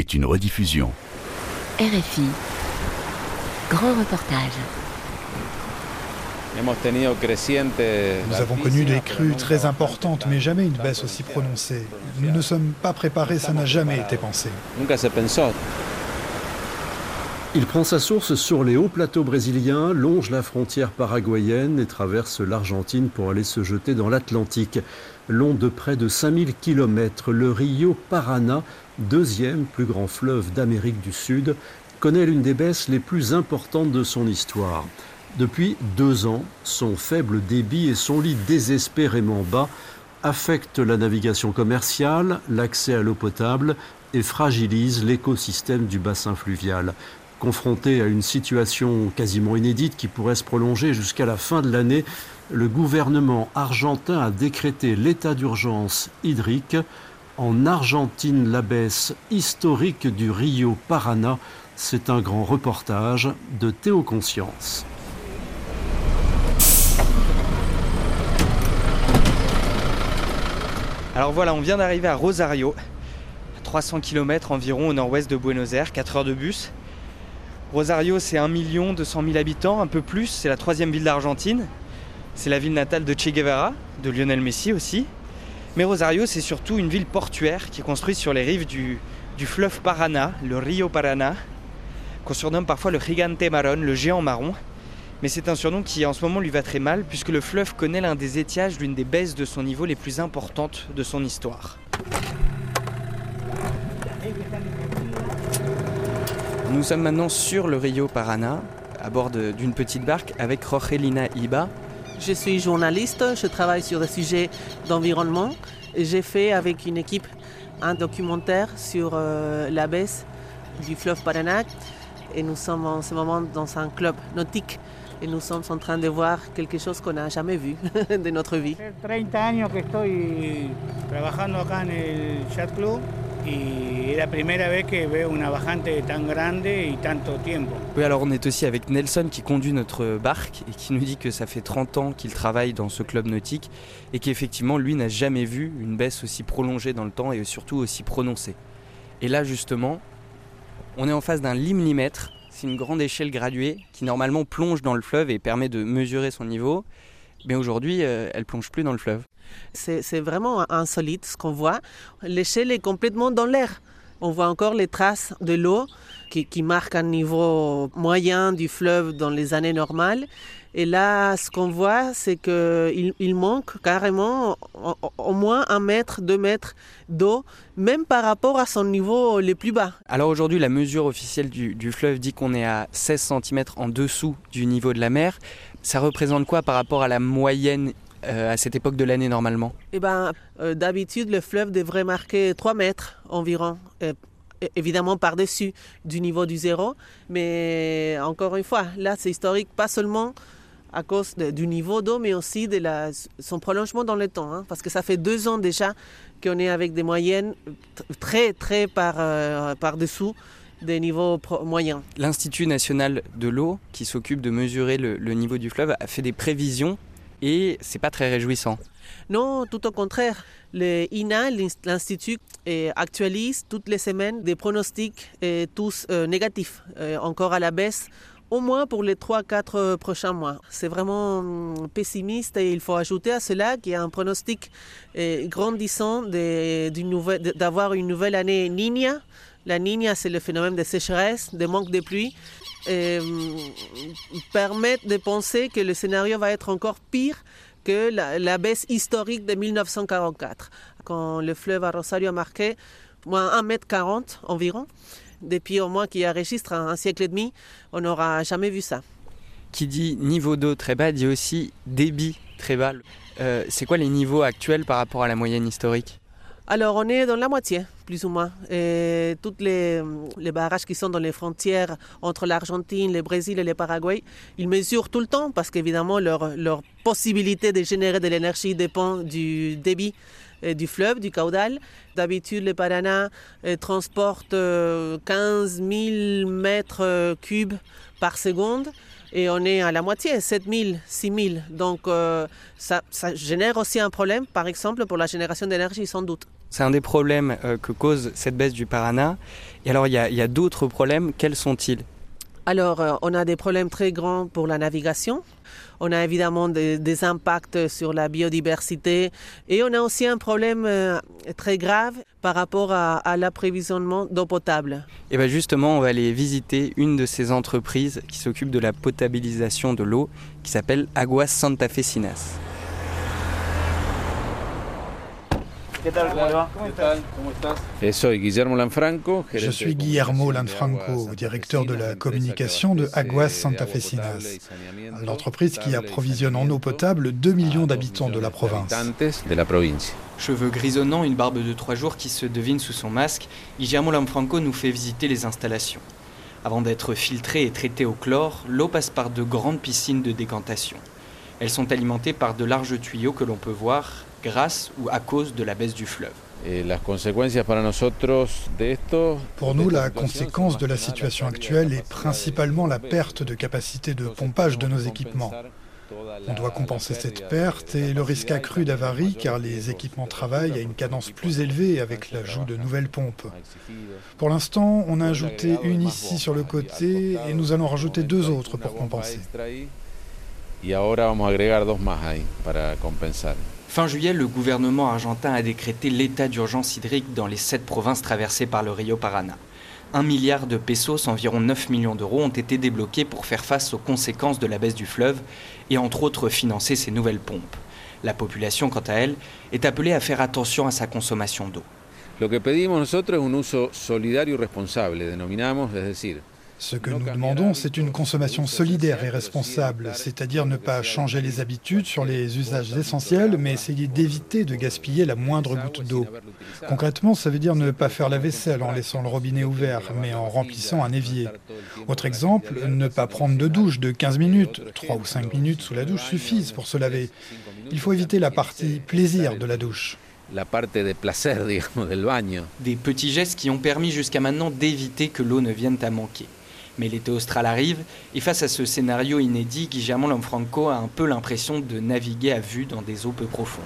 est une rediffusion. RFI, grand reportage. Nous avons connu des crues très importantes, mais jamais une baisse aussi prononcée. Nous ne sommes pas préparés, ça n'a jamais été pensé. Il prend sa source sur les hauts plateaux brésiliens, longe la frontière paraguayenne et traverse l'Argentine pour aller se jeter dans l'Atlantique. Long de près de 5000 km, le Rio Paraná, deuxième plus grand fleuve d'Amérique du Sud, connaît l'une des baisses les plus importantes de son histoire. Depuis 2 ans, son faible débit et son lit désespérément bas affectent la navigation commerciale, l'accès à l'eau potable et fragilisent l'écosystème du bassin fluvial. Confronté à une situation quasiment inédite qui pourrait se prolonger jusqu'à la fin de l'année, le gouvernement argentin a décrété l'état d'urgence hydrique. En Argentine, la baisse historique du Rio Paraná, c'est un grand reportage de Théo Conscience. Alors voilà, on vient d'arriver à Rosario, à 300 km environ au nord-ouest de Buenos Aires, 4 heures de bus. Rosario, c'est 1 200 000 habitants, un peu plus, c'est la 3e ville d'Argentine. C'est la ville natale de Che Guevara, de Lionel Messi aussi. Mais Rosario, c'est surtout une ville portuaire qui est construite sur les rives du fleuve Paraná, le Rio Paraná, qu'on surnomme parfois le Gigante Marron, le géant marron. Mais c'est un surnom qui en ce moment lui va très mal, puisque le fleuve connaît l'un des étiages, l'une des baisses de son niveau les plus importantes de son histoire. Nous sommes maintenant sur le Rio Paraná, à bord d'une petite barque avec Rogelina Iba. Je suis journaliste, je travaille sur des sujets d'environnement. J'ai fait avec une équipe un documentaire sur la baisse du fleuve Paraná. Et nous sommes en ce moment dans un club nautique. Et nous sommes en train de voir quelque chose qu'on n'a jamais vu de notre vie. 30 años que estoy trabajando acá en el Yacht Club y es la primera vez que veo una bajante tan grande y tanto tiempo. Oui, alors on est aussi avec Nelson qui conduit notre barque et qui nous dit que ça fait 30 ans qu'il travaille dans ce club nautique et qu'effectivement lui n'a jamais vu une baisse aussi prolongée dans le temps et surtout aussi prononcée. Et là justement, on est en face d'un limnimètre. C'est une grande échelle graduée qui normalement plonge dans le fleuve et permet de mesurer son niveau. Mais aujourd'hui, elle plonge plus dans le fleuve. C'est vraiment insolite ce qu'on voit. L'échelle est complètement dans l'air. On voit encore les traces de l'eau qui marquent un niveau moyen du fleuve dans les années normales. Et là, ce qu'on voit, c'est qu'il manque carrément au moins 1 mètre, 2 mètres d'eau, même par rapport à son niveau le plus bas. Alors aujourd'hui, la mesure officielle du fleuve dit qu'on est à 16 cm en dessous du niveau de la mer. Ça représente quoi par rapport à la moyenne à cette époque de l'année normalement ? D'habitude, le fleuve devrait marquer 3 mètres environ. Évidemment par-dessus du niveau du zéro, mais encore une fois, là c'est historique pas seulement à cause du niveau d'eau, mais aussi de son prolongement dans le temps, parce que ça fait 2 ans déjà qu'on est avec des moyennes très très par-dessous des niveaux moyens. L'Institut national de l'eau, qui s'occupe de mesurer le niveau du fleuve, a fait des prévisions et c'est pas très réjouissant. Non, tout au contraire. Le INA, l'Institut, actualise toutes les semaines des pronostics tous négatifs, encore à la baisse, au moins pour les 3-4 prochains mois. C'est vraiment pessimiste et il faut ajouter à cela qu'il y a un pronostic grandissant d'avoir une nouvelle année Niña. La Niña, c'est le phénomène de sécheresse, de manque de pluie. Permettent de penser que le scénario va être encore pire que la baisse historique de 1944, quand le fleuve à Rosario a marqué moins 1,40 m environ. Depuis au moins qu'il enregistre un siècle et demi, on n'aura jamais vu ça. Qui dit niveau d'eau très bas, dit aussi débit très bas. C'est quoi les niveaux actuels par rapport à la moyenne historique ? Alors on est dans la moitié, plus ou moins. Et tous les barrages qui sont dans les frontières entre l'Argentine, le Brésil et le Paraguay, ils mesurent tout le temps parce qu'évidemment leur possibilité de générer de l'énergie dépend du débit du fleuve, du caudal. D'habitude, le Paraná transporte 15 000 mètres cubes par seconde. Et on est à la moitié, 7 000, 6 000. Donc ça génère aussi un problème, par exemple, pour la génération d'énergie, sans doute. C'est un des problèmes que cause cette baisse du Paraná. Et alors, il y a d'autres problèmes. Quels sont-ils ? Alors, on a des problèmes très grands pour la navigation. On a évidemment des impacts sur la biodiversité et on a aussi un problème très grave par rapport à l'approvisionnement d'eau potable. Et bien justement, on va aller visiter une de ces entreprises qui s'occupe de la potabilisation de l'eau, qui s'appelle Aguas Santafesinas. Je suis Guillermo Lanfranco, directeur de la communication de Aguas Santafesinas, l'entreprise qui approvisionne en eau potable 2 millions d'habitants de la province. Cheveux grisonnants, une barbe de 3 jours qui se devine sous son masque, Guillermo Lanfranco nous fait visiter les installations. Avant d'être filtrée et traitée au chlore, l'eau passe par de grandes piscines de décantation. Elles sont alimentées par de larges tuyaux que l'on peut voir grâce ou à cause de la baisse du fleuve. Pour nous, la conséquence de la situation actuelle est principalement la perte de capacité de pompage de nos équipements. On doit compenser cette perte et le risque accru d'avarie car les équipements travaillent à une cadence plus élevée avec l'ajout de nouvelles pompes. Pour l'instant, on a ajouté une ici sur le côté et nous allons rajouter 2 autres pour compenser. Fin juillet, le gouvernement argentin a décrété l'état d'urgence hydrique dans les 7 provinces traversées par le Rio Paraná. 1 milliard de pesos, environ 9 millions d'euros, ont été débloqués pour faire face aux conséquences de la baisse du fleuve et entre autres financer ces nouvelles pompes. La population, quant à elle, est appelée à faire attention à sa consommation d'eau. Ce que nous demandons, c'est une consommation solidaire et responsable, c'est-à-dire ne pas changer les habitudes sur les usages essentiels, mais essayer d'éviter de gaspiller la moindre goutte d'eau. Concrètement, ça veut dire ne pas faire la vaisselle en laissant le robinet ouvert, mais en remplissant un évier. Autre exemple, ne pas prendre de douche de 15 minutes. 3 ou 5 minutes sous la douche suffisent pour se laver. Il faut éviter la partie plaisir de la douche. Des petits gestes qui ont permis jusqu'à maintenant d'éviter que l'eau ne vienne à manquer. Mais l'été austral arrive, et face à ce scénario inédit, Guillermo Lanfranco a un peu l'impression de naviguer à vue dans des eaux peu profondes.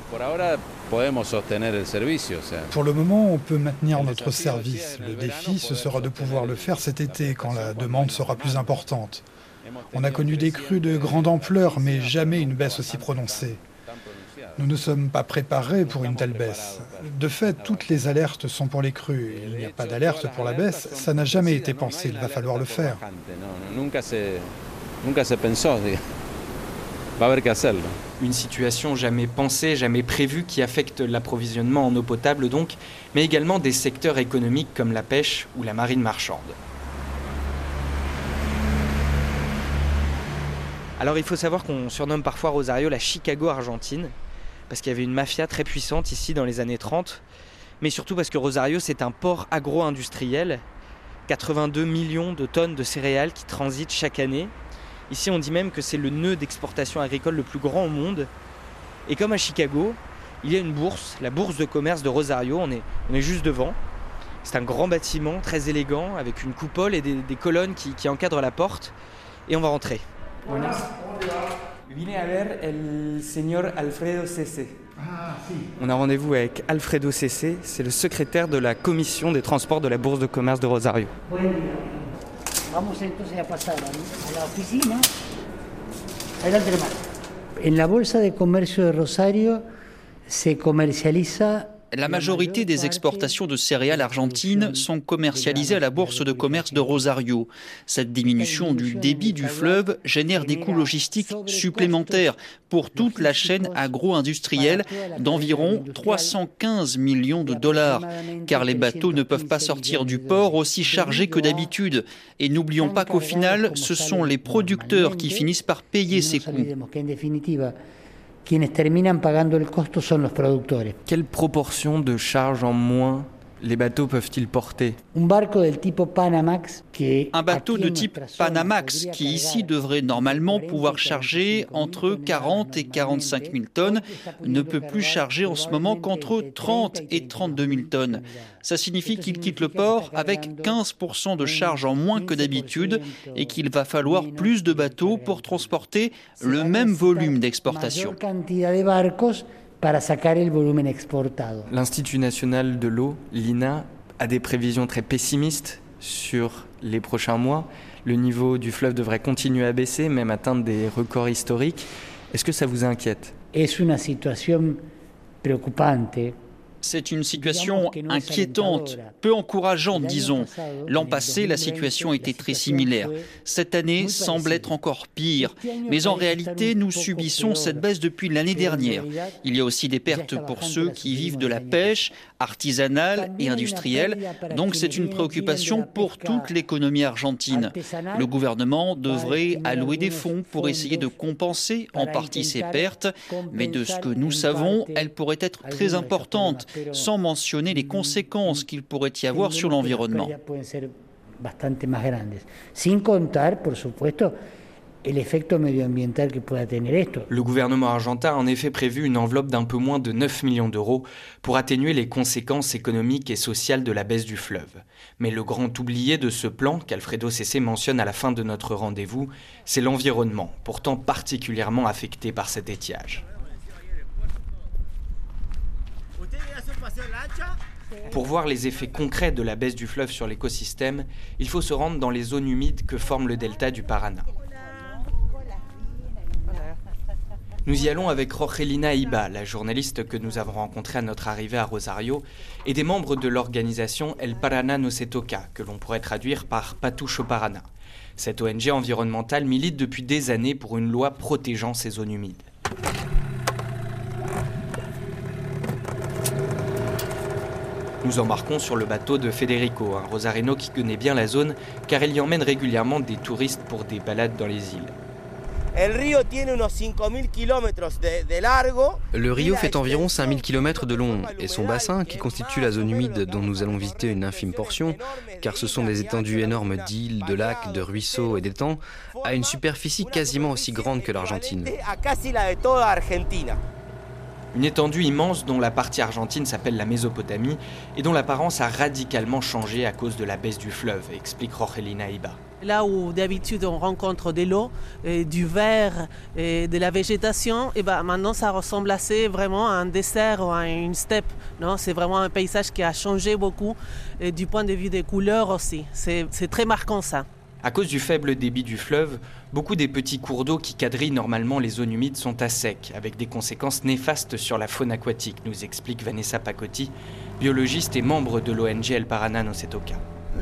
Pour le moment, on peut maintenir notre service. Le défi, ce sera de pouvoir le faire cet été, quand la demande sera plus importante. On a connu des crues de grande ampleur, mais jamais une baisse aussi prononcée. Nous ne sommes pas préparés pour une telle baisse. De fait, toutes les alertes sont pour les crues. Il n'y a pas d'alerte pour la baisse. Ça n'a jamais été pensé. Il va falloir le faire. Une situation jamais pensée, jamais prévue qui affecte l'approvisionnement en eau potable donc, mais également des secteurs économiques comme la pêche ou la marine marchande. Alors il faut savoir qu'on surnomme parfois Rosario la Chicago argentine, parce qu'il y avait une mafia très puissante ici dans les années 30, mais surtout parce que Rosario c'est un port agro-industriel, 82 millions de tonnes de céréales qui transitent chaque année. Ici on dit même que c'est le nœud d'exportation agricole le plus grand au monde. Et comme à Chicago, il y a une bourse, la bourse de commerce de Rosario, on est juste devant. C'est un grand bâtiment très élégant avec une coupole et des colonnes qui encadrent la porte. Et on va rentrer. Vine a ver el señor Alfredo Cese. On a rendez-vous avec Alfredo Cese, c'est le secrétaire de la commission des transports de la Bourse de commerce de Rosario. Vamos entonces a pasar a la oficina. Adelante, hermano. En la Bolsa de Comercio de Rosario se comercializa. La majorité des exportations de céréales argentines sont commercialisées à la Bourse de commerce de Rosario. Cette diminution du débit du fleuve génère des coûts logistiques supplémentaires pour toute la chaîne agro-industrielle d'environ 315 millions de dollars, car les bateaux ne peuvent pas sortir du port aussi chargés que d'habitude. Et n'oublions pas qu'au final, ce sont les producteurs qui finissent par payer ces coûts. Quienes terminan pagando el costo son los productores. Quelle proportion de charges en moins les bateaux peuvent-ils porter ? Un bateau de type Panamax qui ici devrait normalement pouvoir charger entre 40 et 45 000 tonnes ne peut plus charger en ce moment qu'entre 30 et 32 000 tonnes. Ça signifie qu'il quitte le port avec 15% de charge en moins que d'habitude et qu'il va falloir plus de bateaux pour transporter le même volume d'exportation. para sacar el volumen exportado. L'Institut national de l'eau, l'INA, a des prévisions très pessimistes sur les prochains mois. Le niveau du fleuve devrait continuer à baisser, même atteindre des records historiques. Est-ce que ça vous inquiète ? Es una situación preocupante. C'est une situation inquiétante, peu encourageante, disons. L'an passé, la situation était très similaire. Cette année semble être encore pire. Mais en réalité, nous subissons cette baisse depuis l'année dernière. Il y a aussi des pertes pour ceux qui vivent de la pêche, artisanale et industrielle. Donc c'est une préoccupation pour toute l'économie argentine. Le gouvernement devrait allouer des fonds pour essayer de compenser en partie ces pertes. Mais de ce que nous savons, elles pourraient être très importantes, sans mentionner les conséquences qu'il pourrait y avoir sur l'environnement. Sin contar, por supuesto, el efecto medioambiental que pueda tener esto. Le gouvernement argentin a en effet prévu une enveloppe d'un peu moins de 9 millions d'euros pour atténuer les conséquences économiques et sociales de la baisse du fleuve. Mais le grand oublié de ce plan, qu'Alfredo Cessé mentionne à la fin de notre rendez-vous, c'est l'environnement, pourtant particulièrement affecté par cet étiage. Pour voir les effets concrets de la baisse du fleuve sur l'écosystème, il faut se rendre dans les zones humides que forme le delta du Paraná. Nous y allons avec Jorgelina Iba, la journaliste que nous avons rencontrée à notre arrivée à Rosario, et des membres de l'organisation El Paraná no se toca, que l'on pourrait traduire par Patucho Paraná. Cette ONG environnementale milite depuis des années pour une loi protégeant ces zones humides. Nous embarquons sur le bateau de Federico, un rosarino qui connaît bien la zone car il y emmène régulièrement des touristes pour des balades dans les îles. Le Rio fait environ 5000 km de long et son bassin, qui constitue la zone humide dont nous allons visiter une infime portion, car ce sont des étendues énormes d'îles, de lacs, de ruisseaux et d'étangs, a une superficie quasiment aussi grande que l'Argentine. Une étendue immense dont la partie argentine s'appelle la Mésopotamie et dont l'apparence a radicalement changé à cause de la baisse du fleuve, explique Jorgelina Iba. Là où d'habitude on rencontre de l'eau, du verre et de la végétation, et maintenant ça ressemble assez vraiment à un désert ou à une steppe. Non, c'est vraiment un paysage qui a changé beaucoup et du point de vue des couleurs aussi. C'est très marquant ça. À cause du faible débit du fleuve, beaucoup des petits cours d'eau qui quadrillent normalement les zones humides sont à sec, avec des conséquences néfastes sur la faune aquatique, nous explique Vanessa Pacotti, biologiste et membre de l'ONG El Paraná no se toca.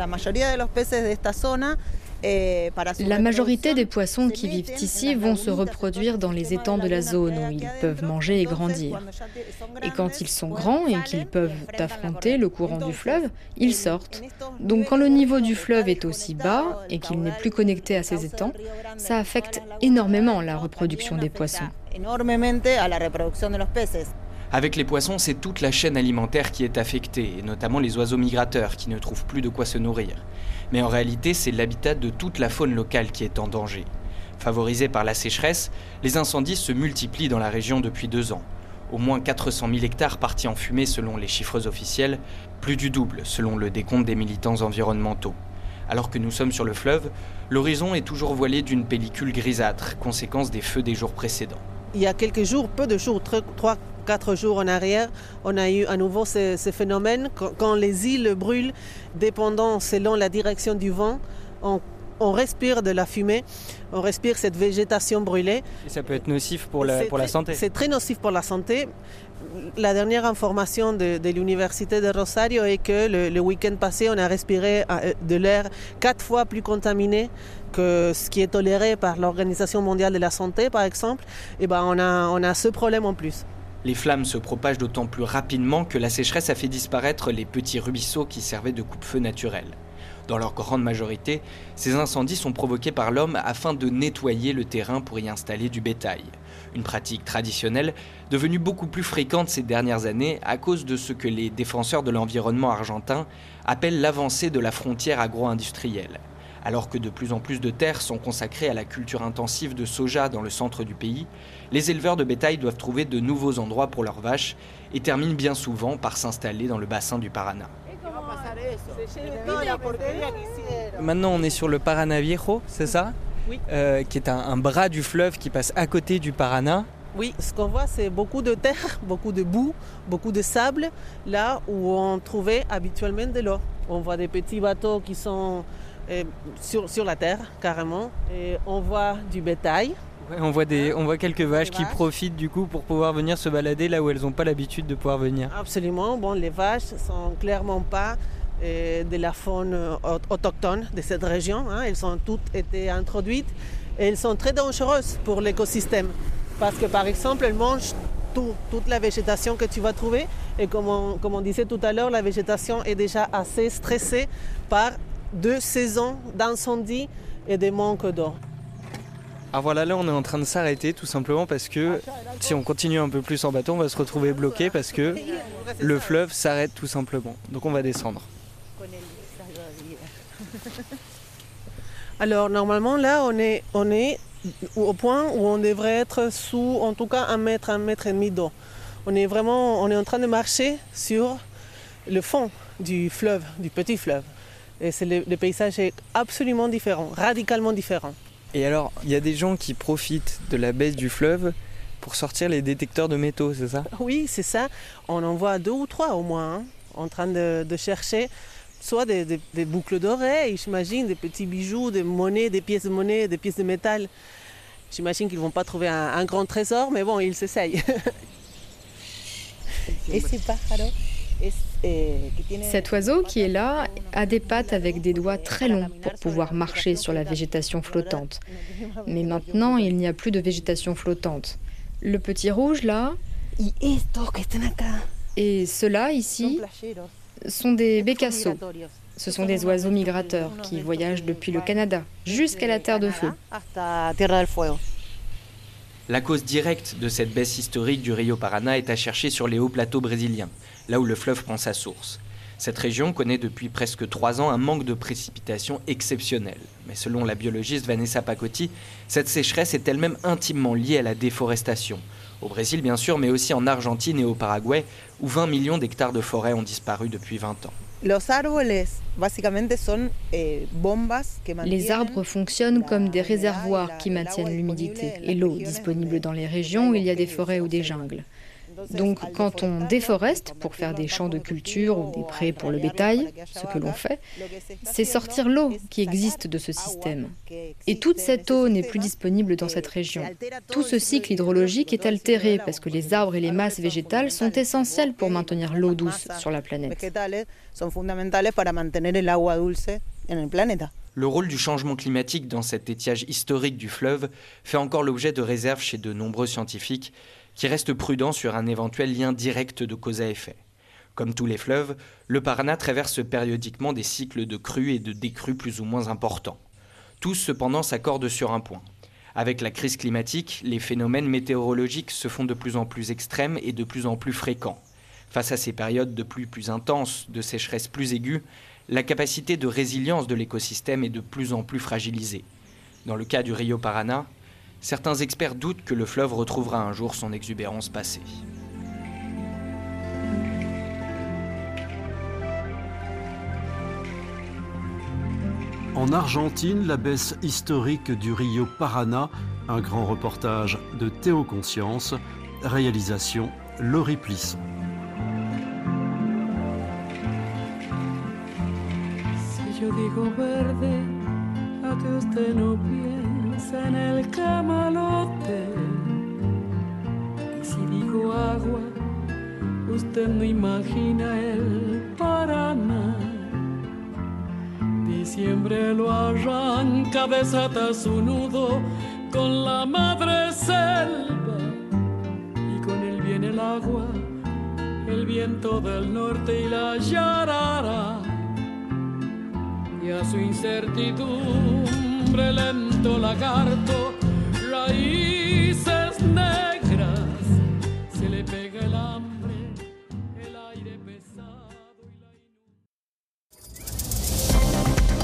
La majorité des poissons qui vivent ici vont se reproduire dans les étangs de la zone où ils peuvent manger et grandir. Et quand ils sont grands et qu'ils peuvent affronter le courant du fleuve, ils sortent. Donc quand le niveau du fleuve est aussi bas et qu'il n'est plus connecté à ces étangs, ça affecte énormément la reproduction des poissons. Avec les poissons, c'est toute la chaîne alimentaire qui est affectée, et notamment les oiseaux migrateurs qui ne trouvent plus de quoi se nourrir. Mais en réalité, c'est l'habitat de toute la faune locale qui est en danger. Favorisés par la sécheresse, les incendies se multiplient dans la région depuis 2 ans. Au moins 400 000 hectares partis en fumée selon les chiffres officiels, plus du double selon le décompte des militants environnementaux. Alors que nous sommes sur le fleuve, l'horizon est toujours voilé d'une pellicule grisâtre, conséquence des feux des jours précédents. Il y a quelques jours, peu de jours, 3-4 jours en arrière, on a eu à nouveau ce phénomène. Quand les îles brûlent, dépendant selon la direction du vent, on respire de la fumée, on respire cette végétation brûlée. Et ça peut être nocif pour la santé. C'est très nocif pour la santé. La dernière information de l'université de Rosario est que le week-end passé, on a respiré de l'air 4 fois plus contaminé que ce qui est toléré par l'Organisation mondiale de la santé, par exemple. Et on a ce problème en plus. Les flammes se propagent d'autant plus rapidement que la sécheresse a fait disparaître les petits ruisseaux qui servaient de coupe-feu naturel. Dans leur grande majorité, ces incendies sont provoqués par l'homme afin de nettoyer le terrain pour y installer du bétail. Une pratique traditionnelle devenue beaucoup plus fréquente ces dernières années à cause de ce que les défenseurs de l'environnement argentin appellent l'avancée de la frontière agro-industrielle. Alors que de plus en plus de terres sont consacrées à la culture intensive de soja dans le centre du pays, les éleveurs de bétail doivent trouver de nouveaux endroits pour leurs vaches et terminent bien souvent par s'installer dans le bassin du Paraná. Maintenant, on est sur le Paraná Viejo, c'est ça ? Oui. Qui est un bras du fleuve qui passe à côté du Paraná. Oui, ce qu'on voit, c'est beaucoup de terre, beaucoup de boue, beaucoup de sable, là où on trouvait habituellement de l'eau. On voit des petits bateaux qui sont sur la terre, carrément, et on voit du bétail. Ouais, on voit quelques vaches qui profitent du coup pour pouvoir venir se balader là où elles n'ont pas l'habitude de pouvoir venir. Absolument, bon, les vaches sont clairement pas de la faune autochtone de cette région, hein. Elles ont toutes été introduites et elles sont très dangereuses pour l'écosystème. Parce que par exemple, elles mangent toute la végétation que tu vas trouver. Et comme on disait tout à l'heure, la végétation est déjà assez stressée par 2 saisons d'incendie et de manque d'eau. Alors voilà, là on est en train de s'arrêter tout simplement parce que si on continue un peu plus en bateau, on va se retrouver bloqué parce que le fleuve s'arrête tout simplement. Donc on va descendre. Alors normalement là on est au point où on devrait être sous en tout cas 1 mètre et demi d'eau. On est en train de marcher sur le fond du fleuve, du petit fleuve. Et le paysage est absolument différent, radicalement différent. Et alors, il y a des gens qui profitent de la baisse du fleuve pour sortir les détecteurs de métaux, c'est ça? Oui, c'est ça. On en voit 2 ou 3 au moins, hein, en train de chercher soit des boucles d'oreilles, j'imagine, des petits bijoux, des monnaies, des pièces de métal. J'imagine qu'ils ne vont pas trouver un grand trésor, mais bon, ils s'essayent. Cet oiseau qui est là a des pattes avec des doigts très longs pour pouvoir marcher sur la végétation flottante. Mais maintenant, il n'y a plus de végétation flottante. Le petit rouge là et ceux-là ici sont des bécassos. Ce sont des oiseaux migrateurs qui voyagent depuis le Canada jusqu'à la Terre de Feu. La cause directe de cette baisse historique du Rio Paraná est à chercher sur les hauts plateaux brésiliens, là où le fleuve prend sa source. Cette région connaît depuis presque 3 ans un manque de précipitations exceptionnel. Mais selon la biologiste Vanessa Pacotti, cette sécheresse est elle-même intimement liée à la déforestation. Au Brésil bien sûr, mais aussi en Argentine et au Paraguay, où 20 millions d'hectares de forêt ont disparu depuis 20 ans. Les arbres fonctionnent comme des réservoirs qui maintiennent l'humidité et l'eau disponible dans les régions où il y a des forêts ou des jungles. Donc quand on déforeste pour faire des champs de culture ou des prés pour le bétail, ce que l'on fait, c'est sortir l'eau qui existe de ce système. Et toute cette eau n'est plus disponible dans cette région. Tout ce cycle hydrologique est altéré parce que les arbres et les masses végétales sont essentiels pour maintenir l'eau douce sur la planète. Le rôle du changement climatique dans cet étiage historique du fleuve fait encore l'objet de réserves chez de nombreux scientifiques qui restent prudents sur un éventuel lien direct de cause à effet. Comme tous les fleuves, le Paraná traverse périodiquement des cycles de crues et de décrues plus ou moins importants. Tous cependant s'accordent sur un point. Avec la crise climatique, les phénomènes météorologiques se font de plus en plus extrêmes et de plus en plus fréquents. Face à ces périodes de pluie plus intenses, de sécheresse plus aiguë, la capacité de résilience de l'écosystème est de plus en plus fragilisée. Dans le cas du Rio Paraná, certains experts doutent que le fleuve retrouvera un jour son exubérance passée. En Argentine, la baisse historique du Rio Paraná, un grand reportage de Théo Conscience, réalisation Laurie Plisson. Yo digo verde, a que usted no piensa en el camalote. Y si digo agua, usted no imagina el Paraná. Diciembre lo arranca, desata su nudo con la madre selva. Y con él viene el agua, el viento del norte y la yarara. Y a su incertidumbre lento lagarto, raíces negras.